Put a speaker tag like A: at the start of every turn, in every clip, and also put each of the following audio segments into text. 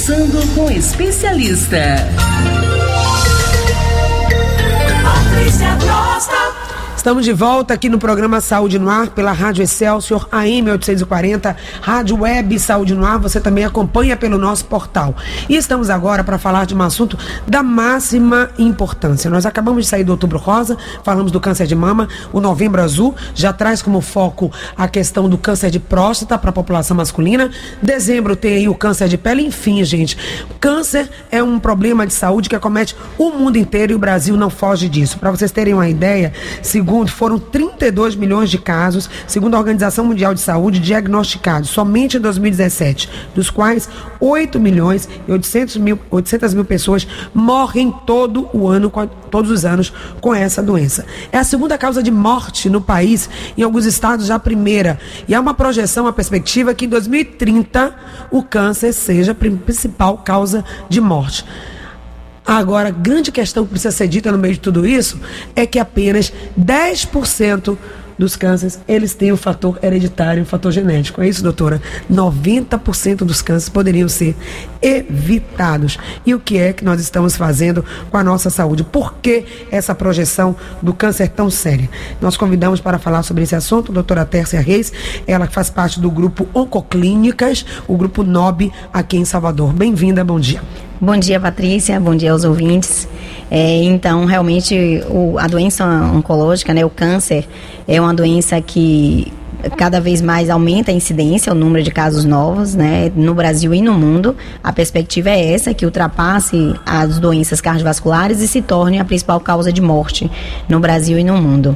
A: Conversando com especialista.
B: Estamos de volta aqui no programa Saúde no Ar, pela Rádio Excelsior, AM 840, Rádio Web Saúde no Ar. Você também acompanha pelo nosso portal. E estamos agora para falar de um assunto da máxima importância. Nós acabamos de sair do Outubro Rosa, falamos do câncer de mama. O Novembro Azul já traz como foco a questão do câncer de próstata para a população masculina. Dezembro tem aí o câncer de pele. Enfim, gente, câncer é um problema de saúde que acomete o mundo inteiro e o Brasil não foge disso. Para vocês terem uma ideia, foram 32 milhões de casos, segundo a Organização Mundial de Saúde, diagnosticados somente em 2017, dos quais 8 milhões e 800 mil pessoas morrem todos os anos com essa doença. É a segunda causa de morte no país, em alguns estados já a primeira. E há uma projeção, uma perspectiva que em 2030 o câncer seja a principal causa de morte. Agora, a grande questão que precisa ser dita no meio de tudo isso é que apenas 10% dos cânceres, eles têm o fator hereditário, o fator genético. É isso, doutora? 90% dos cânceres poderiam ser evitados. E o que é que nós estamos fazendo com a nossa saúde? Por que essa projeção do câncer tão séria? Nós convidamos para falar sobre esse assunto a doutora Tércia Reis, ela que faz parte do grupo Oncoclínicas, o grupo NOB aqui em Salvador. Bem-vinda, bom dia.
C: Bom dia, Patrícia, bom dia aos ouvintes. Então, realmente, a doença oncológica, né, o câncer, é uma doença que cada vez mais aumenta a incidência, o número de casos novos, né, no Brasil e no mundo. A perspectiva é essa, que ultrapasse as doenças cardiovasculares e se torne a principal causa de morte no Brasil e no mundo.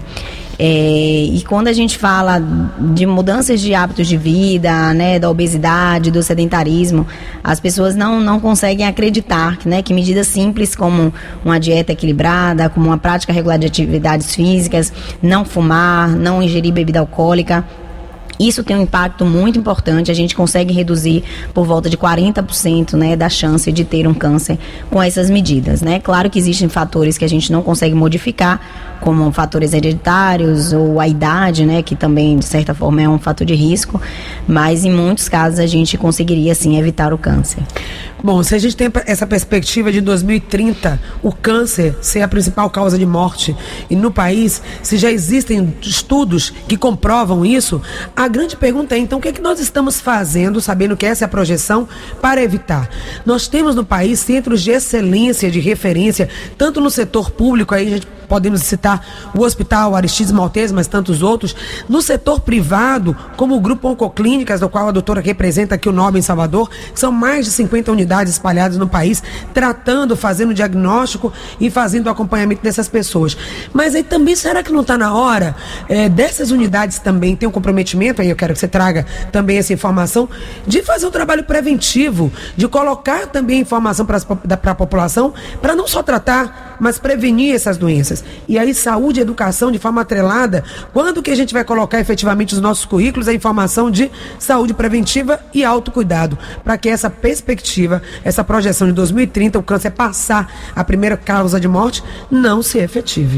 C: E quando a gente fala de mudanças de hábitos de vida, né, da obesidade, do sedentarismo, as pessoas não conseguem acreditar, né, que medidas simples como uma dieta equilibrada, como uma prática regular de atividades físicas, não fumar, não ingerir bebida alcoólica, isso tem um impacto muito importante. A gente consegue reduzir por volta de 40%, né, da chance de ter um câncer com essas medidas, né? Claro que existem fatores que a gente não consegue modificar, como fatores hereditários ou a idade, né, que também de certa forma é um fator de risco, mas em muitos casos a gente conseguiria sim evitar o câncer.
B: Bom, se a gente tem essa perspectiva de 2030, o câncer ser a principal causa de morte e no país, se já existem estudos que comprovam isso, a grande pergunta é, então, o que é que nós estamos fazendo, sabendo que essa é a projeção, para evitar? Nós temos no país centros de excelência, de referência, tanto no setor público, aí a gente podemos citar o Hospital Aristides Maltese, mas tantos outros, no setor privado, como o Grupo Oncoclínicas, do qual a doutora representa aqui o NOB em Salvador, que são mais de 50 unidades espalhadas no país, tratando, fazendo diagnóstico e fazendo o acompanhamento dessas pessoas. Mas aí também, será que não está na hora dessas unidades também ter um comprometimento, aí eu quero que você traga também essa informação, de fazer um trabalho preventivo, de colocar também informação para a população, para não só tratar, mas prevenir essas doenças. E aí saúde e educação de forma atrelada, quando que a gente vai colocar efetivamente nos nossos currículos a informação de saúde preventiva e autocuidado, para que essa perspectiva, essa projeção de 2030, o câncer passar a primeira causa de morte, não se efetive.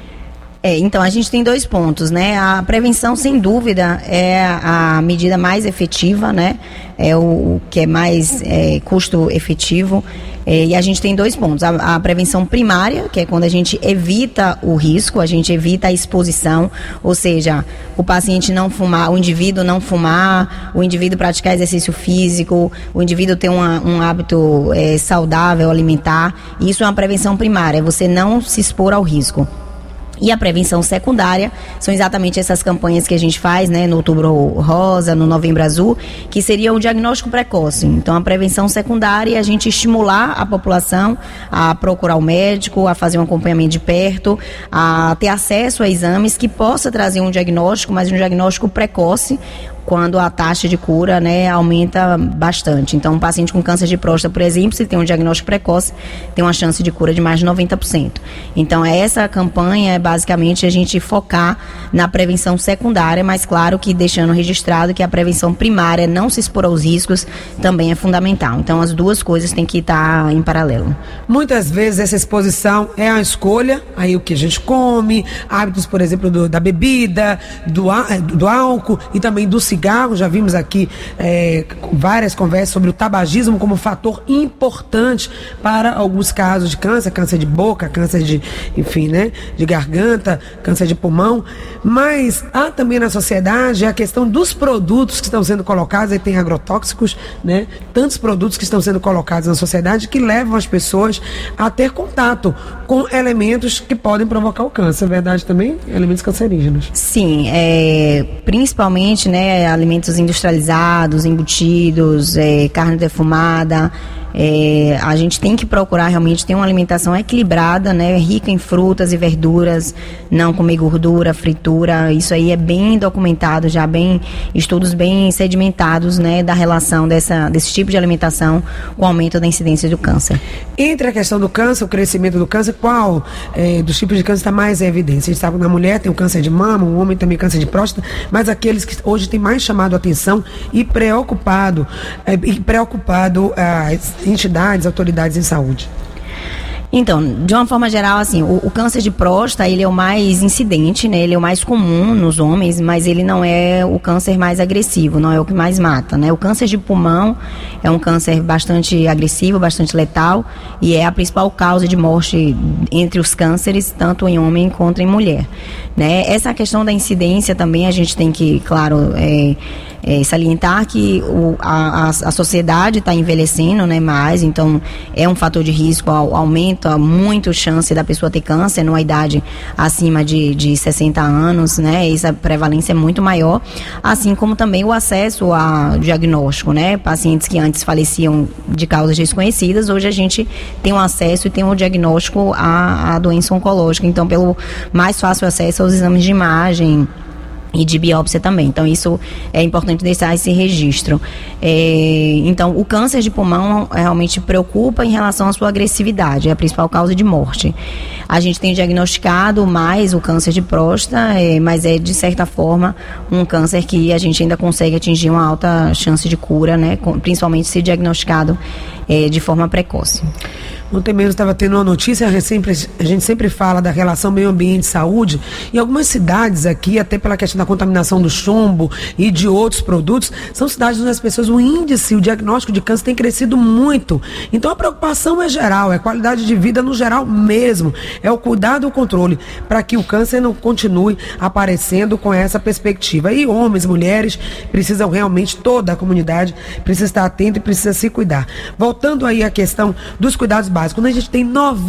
C: Então a gente tem dois pontos, né? A prevenção, sem dúvida, é a medida mais efetiva, né? É o que é mais custo efetivo. E a gente tem dois pontos. A prevenção primária, que é quando a gente evita o risco, a gente evita a exposição, ou seja, o paciente não fumar, o indivíduo não fumar, o indivíduo praticar exercício físico, o indivíduo ter um hábito saudável, alimentar. Isso é uma prevenção primária, é você não se expor ao risco. E a prevenção secundária são exatamente essas campanhas que a gente faz, né, no Outubro Rosa, no Novembro Azul, que seria o diagnóstico precoce. Então, a prevenção secundária é a gente estimular a população a procurar o médico, a fazer um acompanhamento de perto, a ter acesso a exames que possa trazer um diagnóstico, mas um diagnóstico precoce, quando a taxa de cura, né, aumenta bastante. Então, um paciente com câncer de próstata, por exemplo, se tem um diagnóstico precoce, tem uma chance de cura de mais de 90%. Então, essa campanha é basicamente a gente focar na prevenção secundária, mas claro que deixando registrado que a prevenção primária, não se expor aos riscos, também é fundamental. Então, as duas coisas têm que estar em paralelo.
B: Muitas vezes essa exposição é a escolha, aí o que a gente come, hábitos, por exemplo, da bebida, do álcool e também do cigarro. cigarro, já vimos aqui várias conversas sobre o tabagismo como fator importante para alguns casos de câncer, câncer de boca, câncer de, enfim, né, de garganta, câncer de pulmão, mas há também na sociedade a questão dos produtos que estão sendo colocados, aí tem agrotóxicos, né, tantos produtos que estão sendo colocados na sociedade que levam as pessoas a ter contato com elementos que podem provocar o câncer, é verdade também? Elementos cancerígenos.
C: Sim, principalmente, né, alimentos industrializados, embutidos, carne defumada. A gente tem que procurar realmente ter uma alimentação equilibrada, né, rica em frutas e verduras, não comer gordura, fritura. Isso aí é bem documentado, já estudos bem sedimentados, né, da relação desse tipo de alimentação com o aumento da incidência do câncer.
B: Entre a questão do câncer, o crescimento do câncer, qual dos tipos de câncer está mais em evidência? A gente sabe que na mulher tem o câncer de mama, o homem também câncer de próstata, mas aqueles que hoje têm mais chamado a atenção e preocupado as entidades, autoridades em saúde.
C: Então, de uma forma geral, assim, o câncer de próstata, ele é o mais incidente, né? Ele é o mais comum nos homens, mas ele não é o câncer mais agressivo, não é o que mais mata, né? O câncer de pulmão é um câncer bastante agressivo, bastante letal e é a principal causa de morte entre os cânceres, tanto em homem quanto em mulher, né? Essa questão da incidência também a gente tem que, claro, salientar que a sociedade está envelhecendo, né, mais, então é um fator de risco, aumenta muito a chance da pessoa ter câncer numa idade acima de 60 anos, né, essa prevalência é muito maior, assim como também o acesso a diagnóstico, né, pacientes que antes faleciam de causas desconhecidas, hoje a gente tem um acesso e tem um diagnóstico à doença oncológica, então pelo mais fácil acesso aos exames de imagem e de biópsia também. Então isso é importante deixar esse registro. Então o câncer de pulmão realmente preocupa em relação à sua agressividade, é a principal causa de morte. A gente tem diagnosticado mais o câncer de próstata, mas é de certa forma um câncer que a gente ainda consegue atingir uma alta chance de cura, né? Principalmente se diagnosticado de forma precoce.
B: Ontem mesmo estava tendo uma notícia, a gente sempre fala da relação meio ambiente e saúde, e algumas cidades aqui, até pela questão da contaminação do chumbo e de outros produtos, são cidades onde as pessoas, o índice, o diagnóstico de câncer tem crescido muito. Então a preocupação é geral, é qualidade de vida no geral mesmo, é o cuidado e o controle, para que o câncer não continue aparecendo com essa perspectiva. E homens, mulheres, precisam realmente, toda a comunidade precisa estar atenta e precisa se cuidar. Voltando aí à questão dos cuidados básicos, quando a gente tem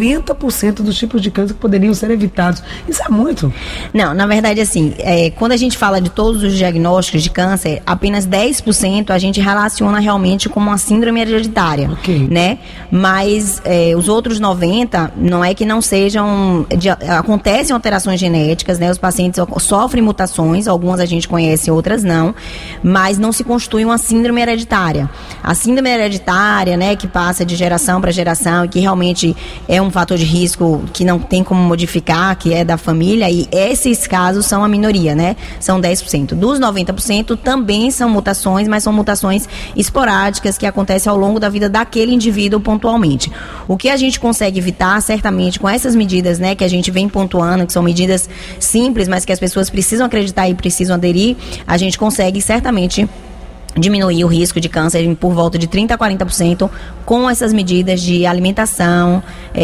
B: 90% dos tipos de câncer que poderiam ser evitados. Isso é muito.
C: Não, na verdade, assim, quando a gente fala de todos os diagnósticos de câncer, apenas 10% a gente relaciona realmente com uma síndrome hereditária, né? Mas os outros 90% não é que não sejam... acontecem alterações genéticas, né? Os pacientes sofrem mutações, algumas a gente conhece, outras não, mas não se constitui uma síndrome hereditária. A síndrome hereditária, né, que passa de geração para geração e que realmente é um fator de risco que não tem como modificar, que é da família, e esses casos são a minoria, né? São 10%. Dos 90% também são mutações, mas são mutações esporádicas que acontecem ao longo da vida daquele indivíduo pontualmente. O que a gente consegue evitar, certamente, com essas medidas, né, que a gente vem pontuando, que são medidas simples, mas que as pessoas precisam acreditar e precisam aderir, a gente consegue certamente diminuir o risco de câncer por volta de 30% a 40% com essas medidas de alimentação,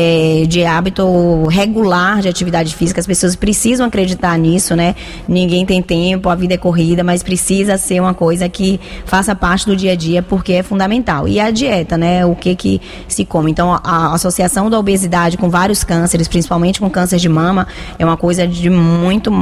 C: de hábito regular de atividade física. As pessoas precisam acreditar nisso, né? Ninguém tem tempo, a vida é corrida, mas precisa ser uma coisa que faça parte do dia a dia, porque é fundamental. E a dieta, né? O que se come. Então, a associação da obesidade com vários cânceres, principalmente com câncer de mama, é uma coisa de muito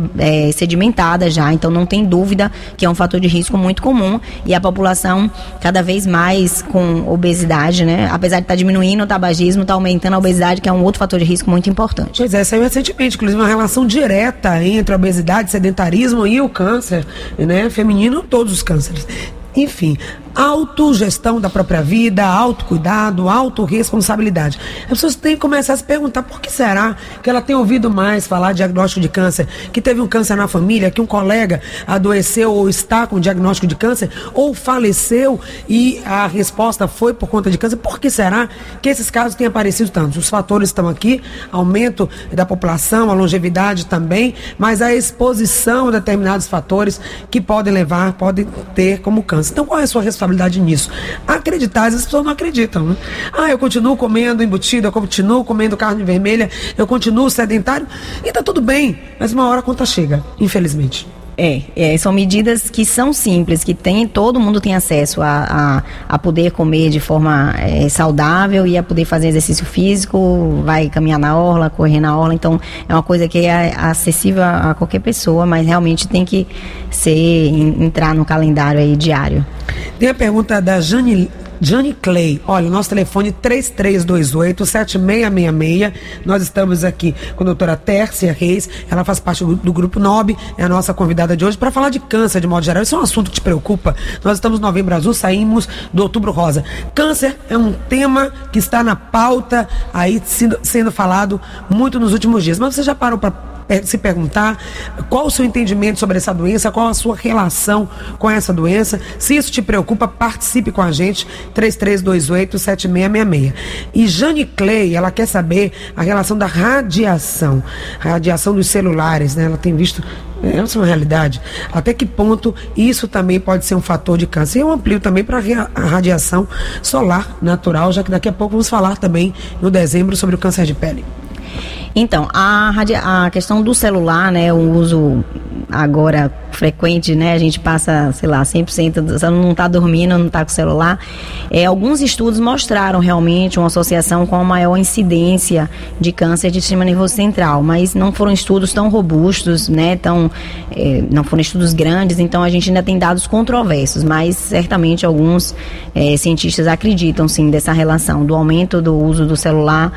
C: sedimentada já. Então, não tem dúvida que é um fator de risco muito comum. E a população cada vez mais com obesidade, né? Apesar de estar diminuindo o tabagismo, está aumentando a obesidade, que é um outro fator de risco muito importante.
B: Pois é, saiu recentemente, inclusive, uma relação direta entre a obesidade, sedentarismo e o câncer, né? Feminino, todos os cânceres. Enfim, autogestão da própria vida, autocuidado, autorresponsabilidade. As pessoas têm que começar a se perguntar por que será que ela tem ouvido mais falar de diagnóstico de câncer, que teve um câncer na família, que um colega adoeceu ou está com diagnóstico de câncer, ou faleceu e a resposta foi por conta de câncer. Por que será que esses casos têm aparecido tanto? Os fatores estão aqui, aumento da população, a longevidade também, mas a exposição a determinados fatores que podem levar, podem ter como câncer. Então, qual é a sua responsabilidade nisso? Acreditar, as pessoas não acreditam, né? Eu continuo comendo embutido, eu continuo comendo carne vermelha, eu continuo sedentário, e tá tudo bem, mas uma hora a conta chega, infelizmente.
C: São medidas que são simples, que todo mundo tem acesso a poder comer de forma saudável e a poder fazer exercício físico, vai caminhar na orla, correr na orla. Então é uma coisa que é acessível a qualquer pessoa, mas realmente tem que entrar no calendário aí diário.
B: Tem a pergunta da Jane Clay. Olha, o nosso telefone 3328-7666. Nós estamos aqui com a doutora Tércia Reis. Ela faz parte do Grupo NOB, é a nossa convidada de hoje para falar de câncer de modo geral. Isso é um assunto que te preocupa. Nós estamos no Novembro Azul, saímos do Outubro Rosa. Câncer é um tema que está na pauta aí sendo falado muito nos últimos dias. Mas você já parou para se perguntar qual o seu entendimento sobre essa doença, qual a sua relação com essa doença? Se isso te preocupa, participe com a gente, 3328-7666. E Jane Clay, ela quer saber a relação da radiação dos celulares, né? Ela tem visto, essa é uma realidade, até que ponto isso também pode ser um fator de câncer. Eu amplio também para a radiação solar natural, já que daqui a pouco vamos falar também no dezembro sobre o câncer de pele.
C: Então, a questão do celular, né, o uso agora frequente, né, a gente passa, 100%, você não está dormindo, não está com o celular. Alguns estudos mostraram realmente uma associação com a maior incidência de câncer de sistema nervoso central, mas não foram estudos tão robustos, né, não foram estudos grandes, então a gente ainda tem dados controversos, mas certamente alguns cientistas acreditam sim dessa relação do aumento do uso do celular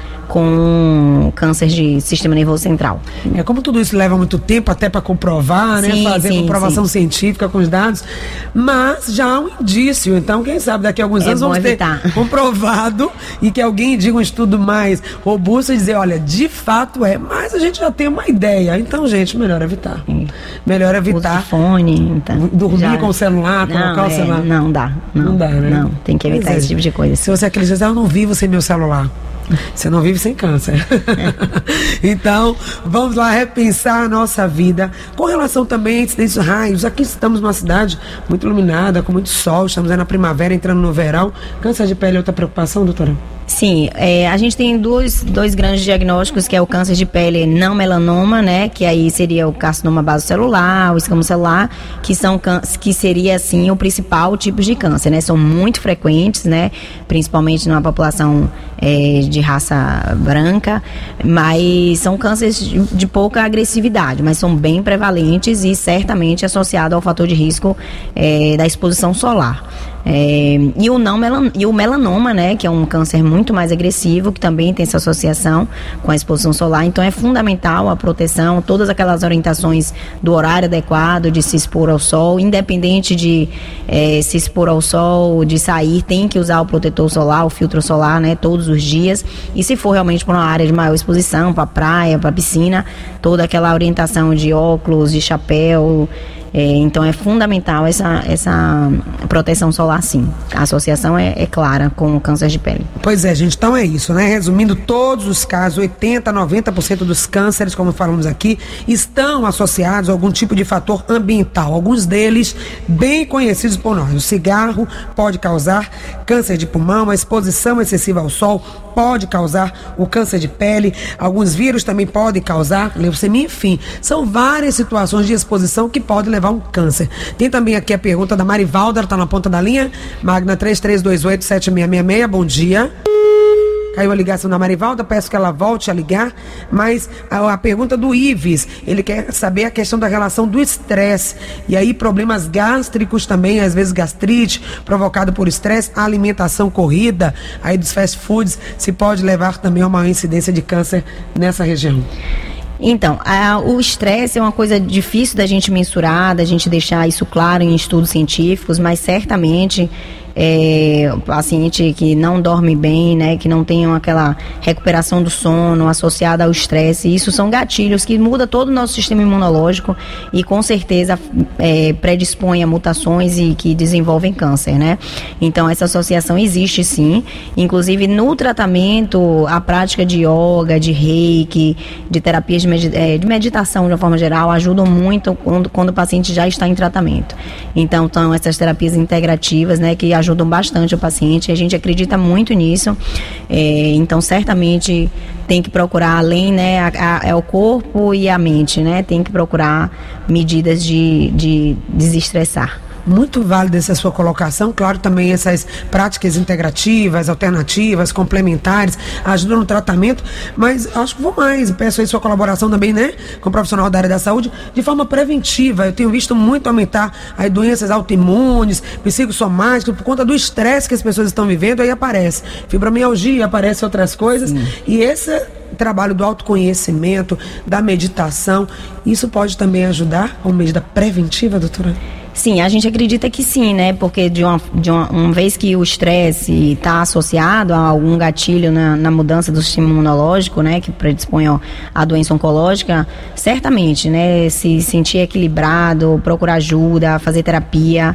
C: com câncer de sistema nervoso central.
B: Como tudo isso leva muito tempo até para comprovar, né? Fazer comprovação científica com os dados, mas já há um indício. Então, quem sabe daqui a alguns anos vamos ter comprovado e que alguém diga um estudo mais robusto e dizer, olha, de fato mas a gente já tem uma ideia. Então, gente, melhor evitar. Melhor evitar.
C: Uso de fone, então,
B: dormir com o celular, colocar o celular.
C: Não dá. Não dá, né? Não, tem que evitar esse tipo de coisa.
B: Se você acredita, eu não vivo sem meu celular. Você não vive sem câncer. Então, vamos lá repensar a nossa vida. Com relação também a incidentes de raios, aqui estamos numa cidade muito iluminada, com muito sol, estamos aí na primavera, entrando no verão. Câncer de pele é outra preocupação, doutora?
C: Sim, a gente tem dois grandes diagnósticos, que é o câncer de pele não melanoma, né, que aí seria o carcinoma basocelular, o escamocelular, que seria assim o principal tipo de câncer, né, são muito frequentes, né, principalmente numa população de raça branca, mas são cânceres de pouca agressividade, mas são bem prevalentes e certamente associados ao fator de risco da exposição solar. E o melanoma, né, que é um câncer muito mais agressivo, que também tem essa associação com a exposição solar. Então é fundamental a proteção, todas aquelas orientações do horário adequado de se expor ao sol, independente de se expor ao sol, de sair, tem que usar o protetor solar, o filtro solar, né, todos os dias. E se for realmente para uma área de maior exposição, para a praia, para a piscina, toda aquela orientação de óculos, de chapéu. Então é fundamental essa proteção solar, sim. A associação é clara com o câncer de pele.
B: Pois é, gente, então é isso, né? Resumindo, todos os casos, 80% a 90% dos cânceres, como falamos aqui, estão associados a algum tipo de fator ambiental. Alguns deles bem conhecidos por nós. O cigarro pode causar câncer de pulmão, a exposição excessiva ao sol pode causar o câncer de pele, alguns vírus também podem causar leucemia, enfim, são várias situações de exposição que podem levar a um câncer. Tem também aqui a pergunta da Marivalda, ela está na ponta da linha, Magna 3328-7666, bom dia. Caiu a ligação da Marivalda, peço que ela volte a ligar, mas a pergunta do Ives, ele quer saber a questão da relação do estresse, e aí problemas gástricos também, às vezes gastrite, provocado por estresse, a alimentação corrida, aí dos fast foods, se pode levar também a uma incidência de câncer nessa região.
C: Então, o estresse é uma coisa difícil da gente mensurar, da gente deixar isso claro em estudos científicos, mas certamente paciente que não dorme bem, né, que não tem aquela recuperação do sono associada ao estresse. Isso são gatilhos que mudam todo o nosso sistema imunológico e com certeza predispõe a mutações e que desenvolvem câncer, né? Então essa associação existe sim, inclusive no tratamento, a prática de yoga, de reiki, de terapias de meditação de uma forma geral ajudam muito quando o paciente já está em tratamento. Então são essas terapias integrativas, né, que ajudam bastante o paciente, a gente acredita muito nisso. Então certamente tem que procurar além, né, é o corpo e a mente, né, tem que procurar medidas de desestressar.
B: Muito válida essa sua colocação, claro, também essas práticas integrativas, alternativas, complementares, ajudam no tratamento, mas acho que vou mais, peço aí sua colaboração também, né, com o profissional da área da saúde, de forma preventiva. Eu tenho visto muito aumentar as doenças autoimunes, psicossomáticas, por conta do estresse que as pessoas estão vivendo, aí aparece fibromialgia, aparece outras coisas. Sim. E esse trabalho do autoconhecimento, da meditação, isso pode também ajudar a uma medida preventiva, doutora?
C: Sim, a gente acredita que sim, né? Porque uma vez que o estresse está associado a algum gatilho na mudança do sistema imunológico, né? Que predispõe à doença oncológica, certamente, né? Se sentir equilibrado, procurar ajuda, fazer terapia,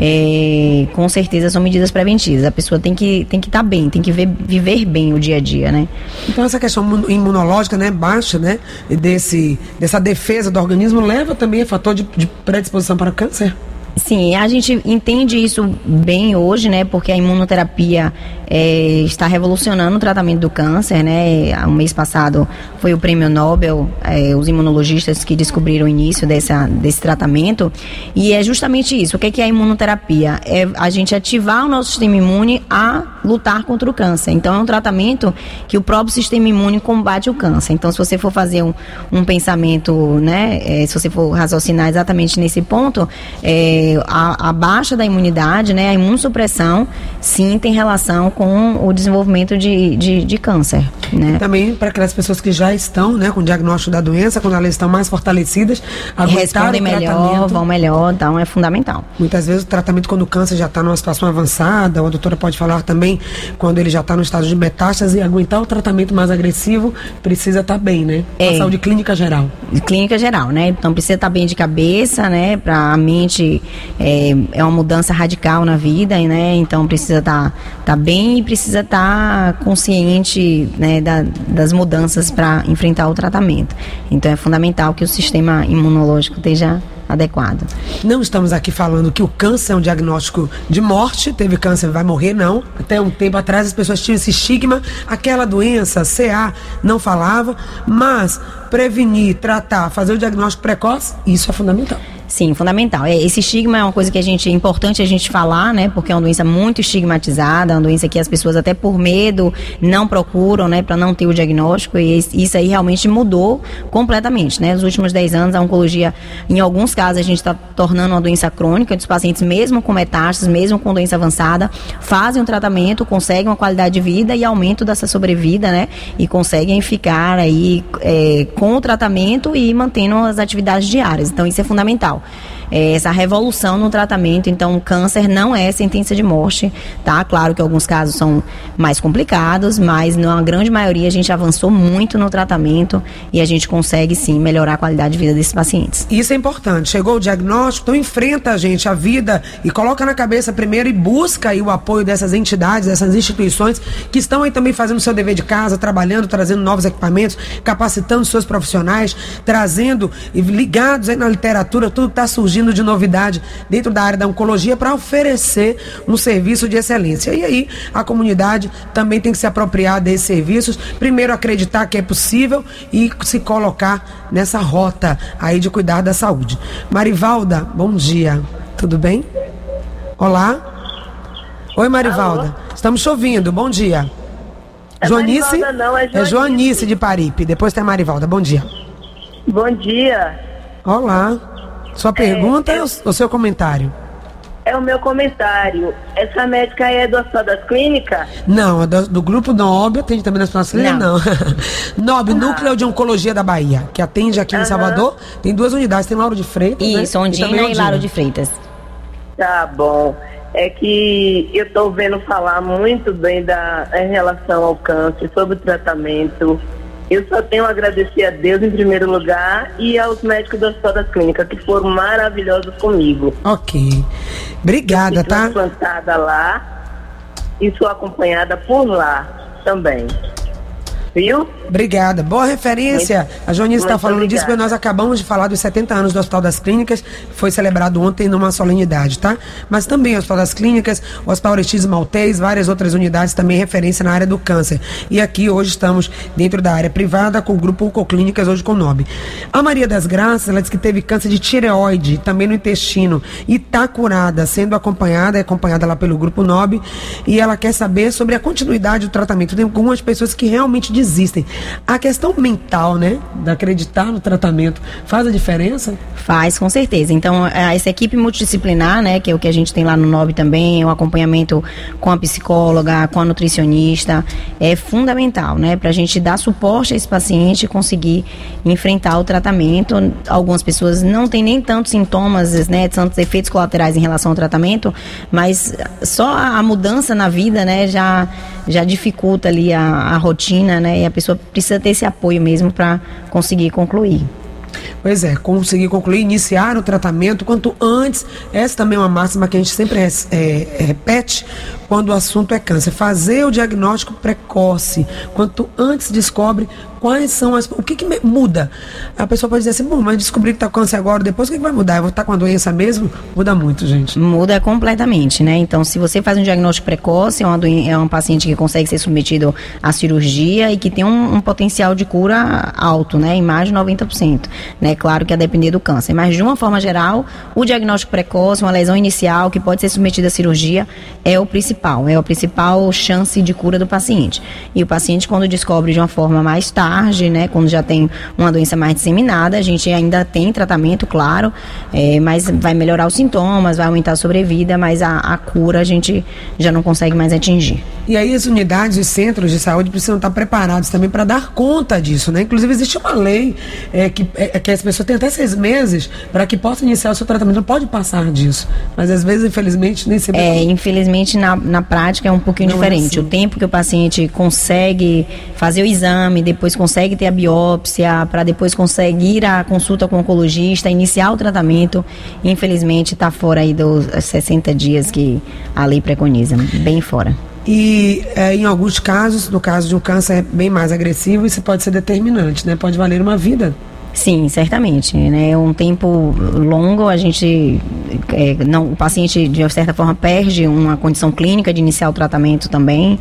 C: com certeza são medidas preventivas. A pessoa tem que estar bem, tem que viver bem o dia a dia, né?
B: Então essa questão imunológica, né? Baixa, né? Dessa defesa do organismo leva também a fator de predisposição para o câncer?
C: Sim, a gente entende isso bem hoje, né? Porque a imunoterapia está revolucionando o tratamento do câncer, né? O mês passado foi o prêmio Nobel, os imunologistas que descobriram o início desse tratamento. E é justamente isso. O que é a imunoterapia? É a gente ativar o nosso sistema imune a lutar contra o câncer. Então é um tratamento que o próprio sistema imune combate o câncer. Então se você for fazer um pensamento, né? Se você for raciocinar exatamente nesse ponto, a baixa da imunidade, né, a imunossupressão, sim, tem relação com o desenvolvimento de câncer, né?
B: Também para aquelas pessoas que já estão, né, com o diagnóstico da doença, quando elas estão mais fortalecidas,
C: respondem melhor, vão melhor, então é fundamental.
B: Muitas vezes o tratamento quando o câncer já está numa situação avançada, a doutora pode falar também quando ele já está no estado de metástase, e aguentar o tratamento mais agressivo, precisa estar bem, né? A saúde clínica geral.
C: Clínica geral, né? Então precisa estar bem de cabeça, né? Para a mente é uma mudança radical na vida, né? Então precisa estar bem e precisa estar consciente, né, das mudanças para enfrentar o tratamento. Então é fundamental que o sistema imunológico esteja adequado.
B: Não estamos aqui falando que o câncer é um diagnóstico de morte, teve câncer, vai morrer, não. Até um tempo atrás as pessoas tinham esse estigma, aquela doença, CA, não falava, mas prevenir, tratar, fazer o diagnóstico precoce, isso é fundamental.
C: Sim, fundamental. Esse estigma é uma coisa que é importante a gente falar, né? Porque é uma doença muito estigmatizada, uma doença que as pessoas até por medo não procuram, né? Para não ter o diagnóstico, e isso aí realmente mudou completamente, né? Nos últimos 10 anos a oncologia, em alguns casos a gente está tornando uma doença crônica, os pacientes mesmo com metástases, mesmo com doença avançada, fazem um tratamento, conseguem uma qualidade de vida e aumento dessa sobrevida, né? E conseguem ficar aí com o tratamento e mantendo as atividades diárias. Então isso é fundamental. Essa revolução no tratamento. Então o câncer não é sentença de morte, tá? Claro que alguns casos são mais complicados, mas na grande maioria a gente avançou muito no tratamento e a gente consegue sim melhorar a qualidade de vida desses pacientes.
B: Isso é importante. Chegou o diagnóstico, então enfrenta a vida e coloca na cabeça primeiro e busca aí o apoio dessas entidades, dessas instituições que estão aí também fazendo o seu dever de casa, trabalhando, trazendo novos equipamentos, capacitando seus profissionais, trazendo e ligados aí na literatura, tudo está surgindo de novidade dentro da área da oncologia para oferecer um serviço de excelência. E aí a comunidade também tem que se apropriar desses serviços, primeiro acreditar que é possível e se colocar nessa rota aí de cuidar da saúde. Marivalda, bom dia. Tudo bem? Olá. Oi, Marivalda. Alô? Estamos te ouvindo. Bom dia. Joanice?
D: Marivalda, não, é Joanice.
B: É Joanice de Paripe. Depois tem a Marivalda. Bom dia.
D: Bom dia.
B: Olá. Sua pergunta ou seu comentário?
D: É o meu comentário. Essa médica é do Hospital das Clínicas?
B: Não, é do grupo NOB, atende também nas nossas clínicas? Não. NOB, Núcleo de Oncologia da Bahia, que atende aqui em Salvador. Tem 2 unidades, tem Lauro de Freitas.
C: Isso,
B: né?
C: Ondina e Lauro de Freitas.
D: Tá bom. é que eu estou vendo falar muito bem em relação ao câncer, sobre o tratamento. Eu só tenho a agradecer a Deus em primeiro lugar e aos médicos do Hospital das Clínicas, que foram maravilhosos comigo.
B: Ok. Obrigada, tá?
D: Eu fui transplantada lá e sou acompanhada por lá também. Viu?
B: Obrigada. Boa referência. A Joanice está falando disso, porque nós acabamos de falar dos 70 anos do Hospital das Clínicas, foi celebrado ontem numa solenidade, tá? Mas também o Hospital das Clínicas, o Hospital Aristides Maltês, várias outras unidades também referência na área do câncer. E aqui hoje estamos dentro da área privada com o grupo Ucoclínicas, hoje com o NOB. A Maria das Graças, ela disse que teve câncer de tireoide, também no intestino, e está curada, sendo acompanhada lá pelo grupo NOB, e ela quer saber sobre a continuidade do tratamento. Tem algumas pessoas que realmente desistem. A questão mental, né, de acreditar no tratamento, faz a diferença?
C: Faz, com certeza. Então, essa equipe multidisciplinar, né, que é o que a gente tem lá no NOB também, o acompanhamento com a psicóloga, com a nutricionista, é fundamental, né, pra gente dar suporte a esse paciente e conseguir enfrentar o tratamento. Algumas pessoas não têm nem tantos sintomas, né, tantos efeitos colaterais em relação ao tratamento, mas só a mudança na vida, né, já dificulta ali a rotina, né, e a pessoa precisa ter esse apoio mesmo para conseguir concluir.
B: Pois é, conseguir concluir, iniciar o tratamento quanto antes. Essa também é uma máxima que a gente sempre repete quando o assunto é câncer. Fazer o diagnóstico precoce. Quanto antes descobre quais são o que muda. A pessoa pode dizer assim, bom, mas descobri que está com câncer agora, depois o que vai mudar? Eu vou estar com a doença mesmo? Muda muito, gente.
C: Muda completamente, né? Então, se você faz um diagnóstico precoce, é um paciente que consegue ser submetido à cirurgia e que tem um potencial de cura alto, né? Em mais de 90%. Né? Claro que a depender do câncer. Mas, de uma forma geral, o diagnóstico precoce, uma lesão inicial que pode ser submetida à cirurgia, é a principal chance de cura do paciente. E o paciente, quando descobre de uma forma mais tarde, né, quando já tem uma doença mais disseminada, a gente ainda tem tratamento, claro, mas vai melhorar os sintomas, vai aumentar a sobrevida, mas a cura a gente já não consegue mais atingir.
B: E aí as unidades e centros de saúde precisam estar preparados também para dar conta disso, né? Inclusive existe uma lei que as pessoas têm até 6 meses para que possam iniciar o seu tratamento, não pode passar disso, mas às vezes, infelizmente, nem sempre...
C: Infelizmente, na prática é um pouquinho diferente. O tempo que o paciente consegue fazer o exame, depois consegue ter a biópsia, para depois conseguir a consulta com o oncologista, iniciar o tratamento, infelizmente está fora aí dos 60 dias que a lei preconiza, bem fora.
B: E em alguns casos, no caso de um câncer bem mais agressivo, isso pode ser determinante, né? Pode valer uma vida.
C: Sim, certamente, né? Um tempo longo, a gente o paciente de certa forma perde uma condição clínica de iniciar o tratamento também,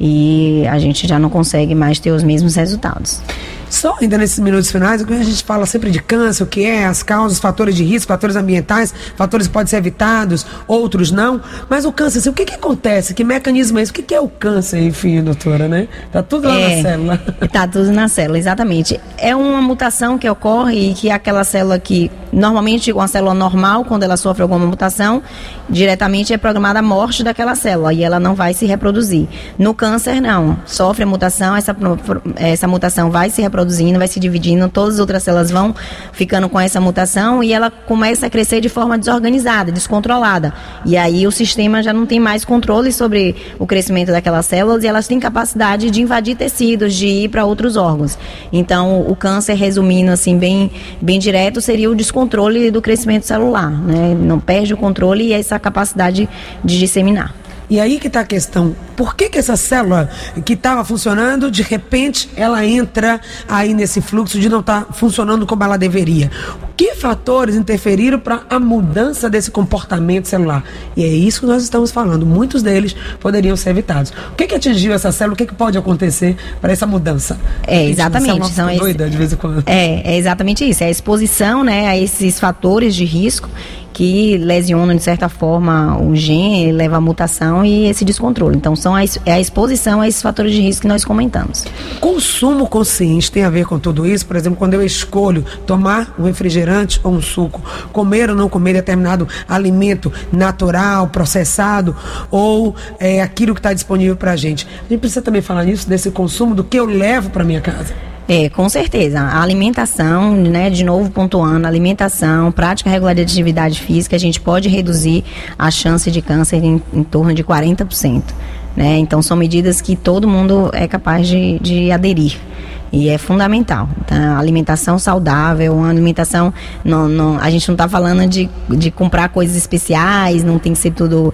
C: e a gente já não consegue mais ter os mesmos resultados.
B: Só ainda nesses minutos finais, a gente fala sempre de câncer, o que é, as causas, fatores de risco, fatores ambientais, fatores que podem ser evitados, outros não. Mas o câncer, assim, o que acontece? Que mecanismo é esse? O que é o câncer, enfim, doutora, né? Tá tudo lá na célula.
C: Tá tudo na célula, exatamente. É uma mutação que ocorre e que aquela célula que, normalmente, uma célula normal, quando ela sofre alguma mutação, diretamente é programada a morte daquela célula e ela não vai se reproduzir. No câncer, não. Sofre a mutação, essa mutação vai se reproduzindo, vai se dividindo, todas as outras células vão ficando com essa mutação e ela começa a crescer de forma desorganizada, descontrolada. E aí o sistema já não tem mais controle sobre o crescimento daquelas células e elas têm capacidade de invadir tecidos, de ir para outros órgãos. Então, o câncer, resumindo assim, bem direto, seria o descontrole do crescimento celular, né? Não perde o controle e essa capacidade de disseminar.
B: E aí que está a questão, por que essa célula que estava funcionando, de repente ela entra aí nesse fluxo de não estar funcionando como ela deveria? Que fatores interferiram para a mudança desse comportamento celular? E é isso que nós estamos falando, muitos deles poderiam ser evitados. O que atingiu essa célula, o que pode acontecer para essa mudança?
C: Exatamente.
B: Doida de vez em quando.
C: É exatamente isso, é a exposição, né, a esses fatores de risco que lesionam, de certa forma, o gene, leva à mutação e esse descontrole. Então, é a exposição a esses fatores de risco que nós comentamos.
B: Consumo consciente tem a ver com tudo isso? Por exemplo, quando eu escolho tomar um refrigerante ou um suco, comer ou não comer determinado alimento natural, processado, ou aquilo que está disponível para a gente. A gente precisa também falar nisso, desse consumo, do que eu levo para minha casa.
C: Com certeza. A alimentação, né, de novo pontuando, alimentação, prática regular de atividade física, a gente pode reduzir a chance de câncer em torno de 40%. Né? Então, são medidas que todo mundo é capaz de aderir. E é fundamental. Então, a alimentação saudável, uma alimentação, a gente não está falando de comprar coisas especiais, não tem que ser tudo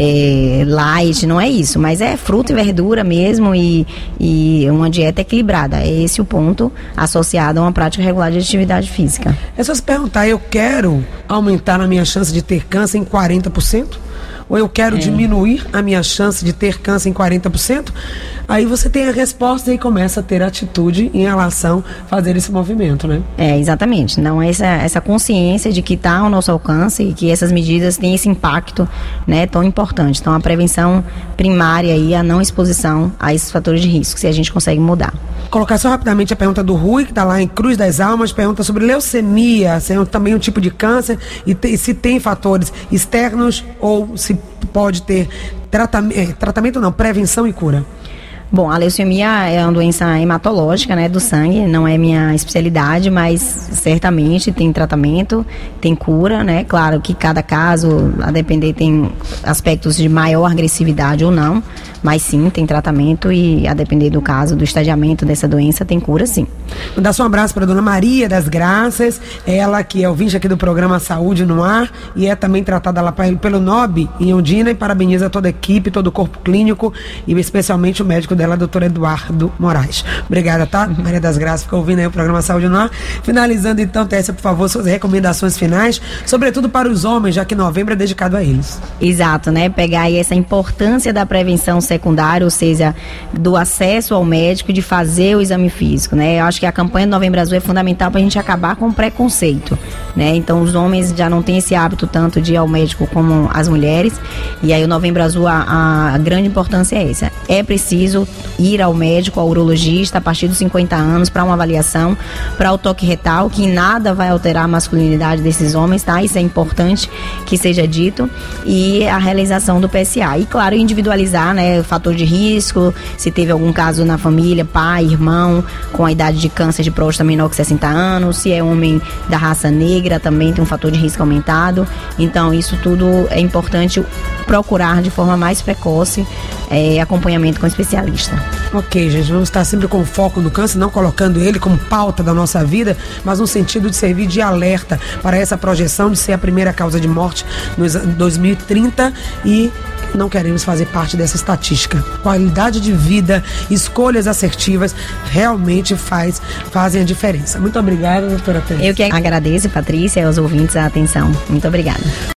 C: light, não é isso, mas é fruta e verdura mesmo e uma dieta equilibrada. É esse o ponto associado a uma prática regular de atividade física.
B: É só se perguntar, eu quero aumentar a minha chance de ter câncer em 40%? Ou eu quero diminuir a minha chance de ter câncer em 40%, aí você tem a resposta e começa a ter atitude em relação a fazer esse movimento, né?
C: Exatamente. Então, essa consciência de que está ao nosso alcance e que essas medidas têm esse impacto, né, tão importante. Então, a prevenção primária e a não exposição a esses fatores de risco, se a gente consegue mudar.
B: Colocar só rapidamente a pergunta do Rui, que está lá em Cruz das Almas, pergunta sobre leucemia, se é também um tipo de câncer, e se tem fatores externos ou se pode ter tratamento não, prevenção e cura.
C: Bom, a leucemia é uma doença hematológica, né, do sangue, não é minha especialidade, mas certamente tem tratamento, tem cura, né, claro que cada caso, a depender, tem aspectos de maior agressividade ou não, mas sim, tem tratamento e a depender do caso, do estadiamento dessa doença, tem cura sim.
B: Vou dar só um abraço para a dona Maria das Graças, ela que é ouvinte aqui do programa Saúde no Ar e é também tratada lá pelo NOB em Ondina, e parabeniza toda a equipe, todo o corpo clínico e especialmente o médico dela, doutor Eduardo Moraes. Obrigada, tá? Maria das Graças, fica ouvindo aí o programa Saúde no Ar. Finalizando então, Tessia, por favor, suas recomendações finais, sobretudo para os homens, já que novembro é dedicado a eles.
C: Exato, né? Pegar aí essa importância da prevenção secundária, ou seja, do acesso ao médico, de fazer o exame físico, né? Eu acho que a campanha do Novembro Azul é fundamental para a gente acabar com o preconceito, né? Então, os homens já não têm esse hábito tanto de ir ao médico como as mulheres, e aí o Novembro Azul, a grande importância é essa. É preciso ir ao médico, ao urologista, a partir dos 50 anos, para uma avaliação, para o toque retal, que nada vai alterar a masculinidade desses homens, tá? Isso é importante que seja dito, e a realização do PSA. E, claro, individualizar, né, o fator de risco, se teve algum caso na família, pai, irmão, com a idade de câncer de próstata menor que 60 anos, se é homem da raça negra, também tem um fator de risco aumentado. Então, isso tudo é importante procurar de forma mais precoce acompanhamento com especialista.
B: Ok, gente, vamos estar sempre com foco no câncer, não colocando ele como pauta da nossa vida, mas no sentido de servir de alerta para essa projeção de ser a primeira causa de morte em 2030 e não queremos fazer parte dessa estatística. Qualidade de vida, escolhas assertivas realmente fazem a diferença. Muito obrigada, doutora Tessia.
C: Eu que agradeço, Patrícia, e aos ouvintes a atenção. Muito obrigada.